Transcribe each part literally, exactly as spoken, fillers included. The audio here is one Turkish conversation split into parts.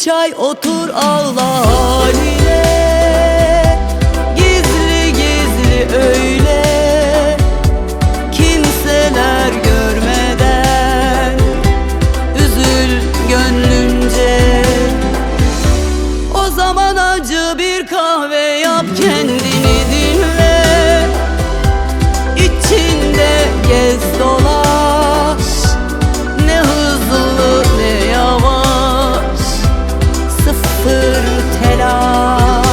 çay otur ağla haline. Gizli gizli öyle, kimseler görmeden üzül gönlünce. O zaman acı bir kahve yap, kendini dinle, içinde gez dolaş, ne hızlı ne yavaş, sıfır telaş.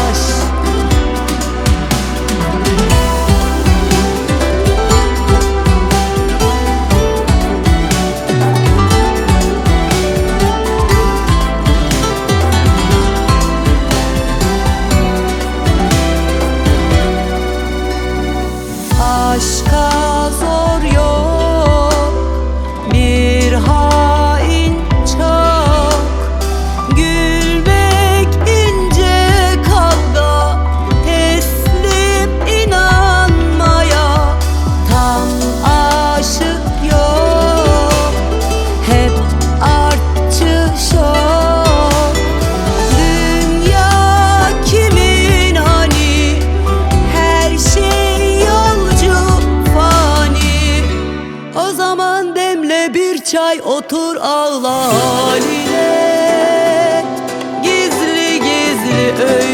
Aşka zor yok, bir hain çok. Gülmek ince, kavga teslim inanmaya. Tam aşık yok, hep artçı şok. Dünya kimin hani, her şey yolcu fani. O zaman demle bir çay otur ağla haline. Gizli gizli öyle